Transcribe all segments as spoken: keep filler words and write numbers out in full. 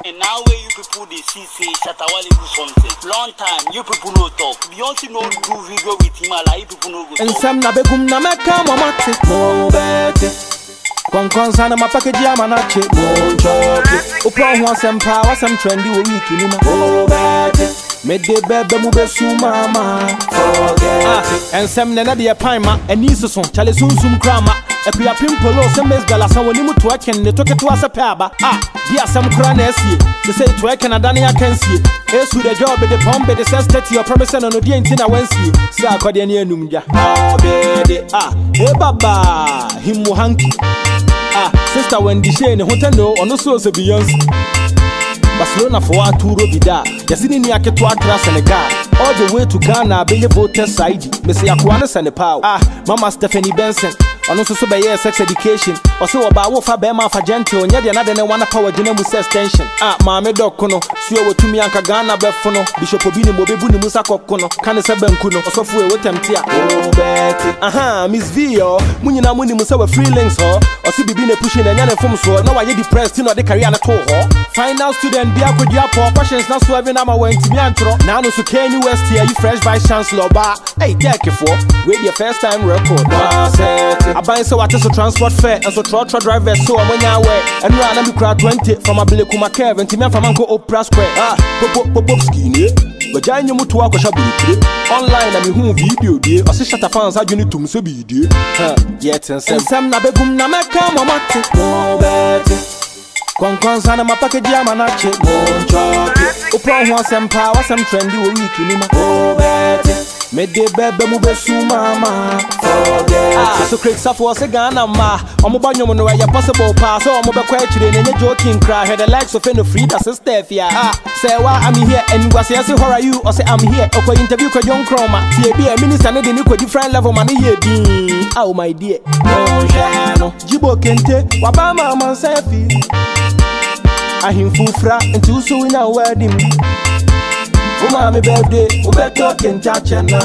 And now where you people they see say Shatawale do something. Long time you people no talk. Beyonce no do video with him like you people no go. And some na begum na meka mamate mo bete. Kon kon sana mapake dia manache mo choke. Upon one some power some trendy we week ni ma mo bete. Me de bebe mu be su mama forget. Ah, and some na de paima eni so chale sunsum krama. Epia pimpolo se mesbela san woni muto aken ne toke to asa paba. Ah, dia asam kra na asie. Se say to aken adane akansie. Esu de job de pombe de sestet your promise no no dia ntina wansie. Se akode ne anum dia. Ah, be ah, e baba himu hanki. Ah, sister Wendy Shane hoteno ono so se Beyonce. Barcelona for a tour bida. Yasini ni aketo akra Senegal. All the way to Ghana be voter side. Me say akwana Senegal. Ah, Mama Stephanie Benson. Ono so so be sex education. Oso oba wo fa be ma fa gentle. Nya de na de ne wana power gina mu extension. Ah, maame dokono. Suo wotumi anka Ghana befono. Bishop obi ni mobebu ni musa kokono. Kan se banku no. Osofo e wotemte a. Oh bet. Aha, Miss V yo. Munyina muni musa we freelance ho. Osi bibi ne pushing na nya ne fom so. Na wa ye depressed no de career na to ho. Final student bia kodua po questions na so even am went me antro. Na no so Kanye West here you fresh vice chancellor ba. Hey, take for. Wait your first time record. I buy so what is a transport fare and so trotro driver so I'm on your way and run and crowd twenty from a bill kuma care and Timmy from Uncle Oprah Square. Ah, pop pop pop skinny. But Janya Mutu Akoshabri online and who video dear or shut a fans are you need to so be dear. Yet and some nabegum namaka mamati. No better. Conconsana mapake diamanache. No chocolate. Upon one some power, some trendy week in him. No better. Me de bebe mu be su mama forget. Ah, so Craig Safo was a Ghana ma. Omo banyo no ya possible pass. So omo be kwa chire ne joking cry. Head the likes of no free that's Steph ya. Ah, say why I'm here and was say how are you or say I'm here. Oko interview ko young chroma. Tie be a minister ne de ni ko different level man here bi. Oh my dear. No jano. Jibo kente waba mama selfie. Ahim fufra into so in a wedding. Uma me birthday, ube talking chachana.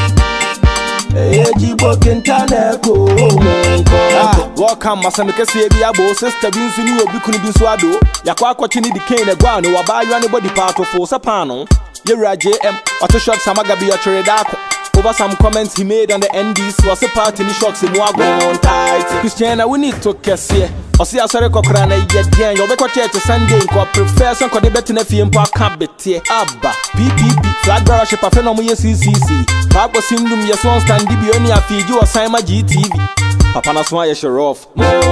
Eh, jibo kentane ko monko. Ah, welcome masami kesi ebi abo sister bi nsu ni obi kunu bi nsu ado. Yakwa akwachi ni dikane na gwa no waba yu anybody part of for sapano. Yera J M, auto shot samaga bi otore dako. Over some comments he made on the N D C was a part in the shocks in Wagon tight. Christiana, we need to kiss here. Or see a sorry cockrana yet again. You'll be quite to Sunday, co professor, co debate in a film park cabin. Abba, P P P, flag barrage, a phenomenon, C C C. Papa Sindum, yes, one stand, Dibioni, a feed you a Simon G T V. Papa Naswaya, you're off.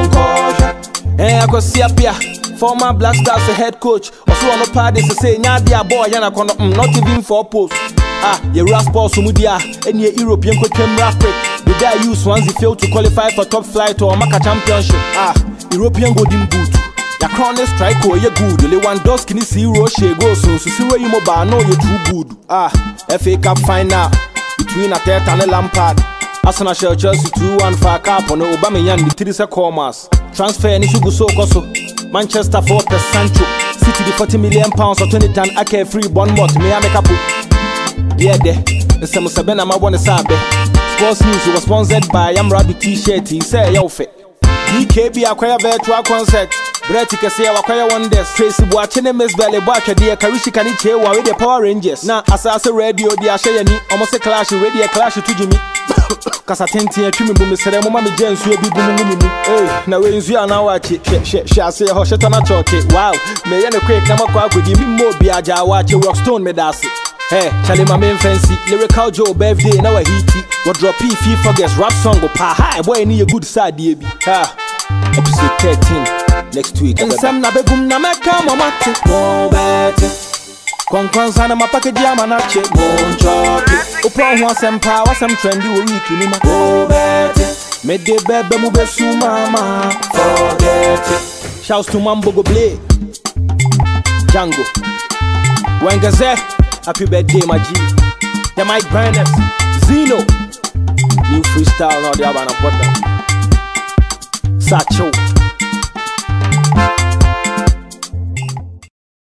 Monko, eh, I could see up here. Former Black Stars, a head coach. Also on the party to say, Nadia boy, and I cannot, not even for post. Ah, your rascal Sumudia, and your European coach came rapid. The guy used once he failed to qualify for top flight or Maka championship. Ah, European golden boot. Your crown is strike or you're good. Only one dog can see Roche go so so see where you mobile know you're too good. Ah, F A Cup final between Ateta and a Lampard. Arsenal shall Chelsea two one for a cup on the Aubameyang the three commas. Transfer and issue so koso. Manchester Fortress Sancho. City the forty million pounds or twenty ton ake free Bournemouth. May I make up? Yeah, there. The same Sabena ma one sabe. Sports News was sponsored by Amradu T-shirt. He say yo fe. D K B acquire virtual concert. Brett Kese acquire one day. Tracy Boachene Miss Valley Bacha dear Karishi Kaniche wa with the Power Rangers. Na asase radio dia share ni almost a clash radio clash to Jimmy. Kasa tenti atwimi bu mesere mo ma me jansu abi bu mu mu. Eh, na we nsu ana wa che she she ase ho sheta na choke. Wow, me ye ne quick na makwa agodi mi mo bi aja wa che Rockstone me dase. Hey, Charlie my main fancy, lyrical Joe birthday now a hiti. What drop P F forgets rap song go pa high boy need a good side baby. Ha. Episode thirteen next week. And some na begum na meka mamati. No better. Kon kon sana mapake diamanache. Mon chocolate. Upon one some power some trendy week in ma. No better. Me de bebe mu be su mama. Forget it. Shouts to Mambo go play. Django. Wengaze. Happy birthday, my G. The Mike Burners, Zeno. New freestyle, now they have an appointment. Sacho.